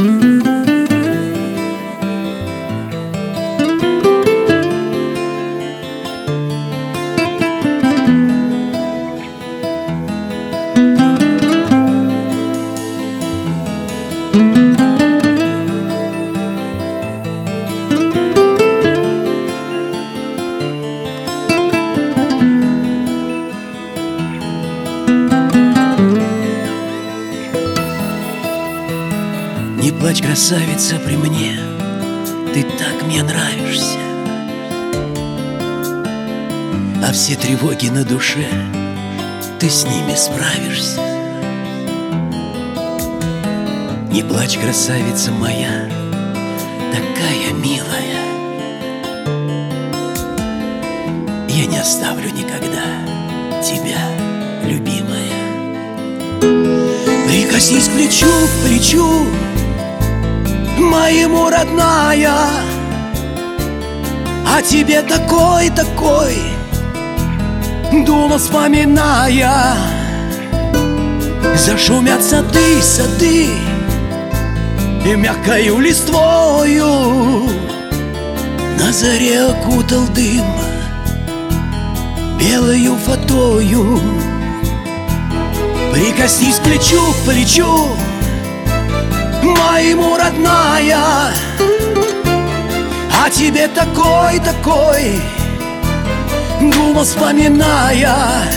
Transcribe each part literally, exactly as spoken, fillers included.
Не плачь, красавица, при мне, ты так мне нравишься. А все тревоги на душе, ты с ними справишься. Не плачь, красавица моя, такая милая. Я не оставлю никогда тебя, любимая. Прикоснись к плечу, к плечу моему, родная, о тебе такой, такой думал, вспоминая. Зашумят сады, сады, и мягкою листвою на заре окутал дым белою фатою. Прикоснись к плечу, к плечу моему, родная, о тебе такой, такой думал, вспоминая.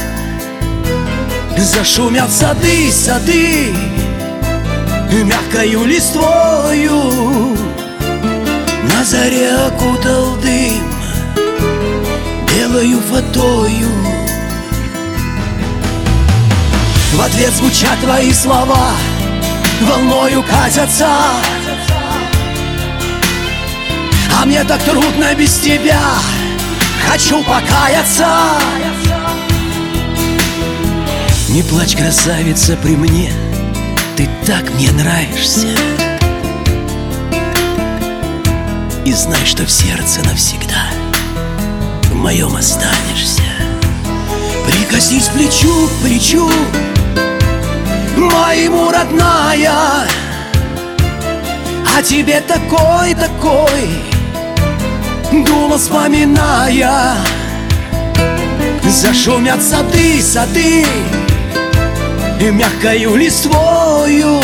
Зашумят сады, сады, и мягкою листвою на заре окутал дым белою фатою. В ответ звучат твои слова, волною катятся, а мне так трудно без тебя, хочу покаяться. Не плачь, красавица, при мне, ты так мне нравишься. И знай, что в сердце навсегда в моем останешься. Прикоснись к плечу, к плечу моему, родная, о тебе такой, такой думал, вспоминая. Зашумят сады, сады, и мягкою листвою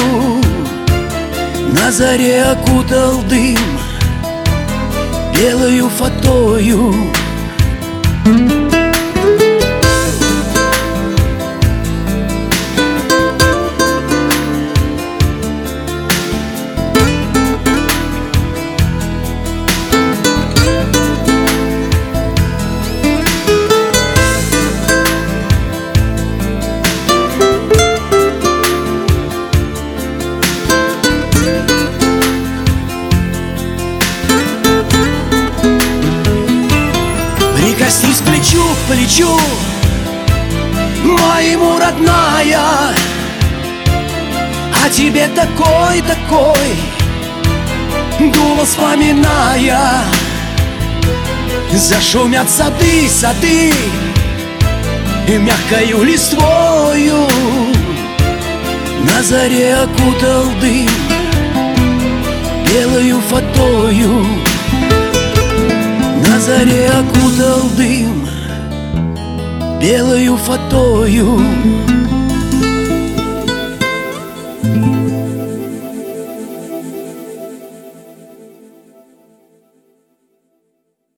на заре окутал дым белою фатою. Прикоснись к плечу, к плечу моему, родная, о тебе такой, такой думал, вспоминая. Зашумят сады, сады, и мягкою листвою на заре окутал дым белою фатою. На заре окутал дым белою фатою.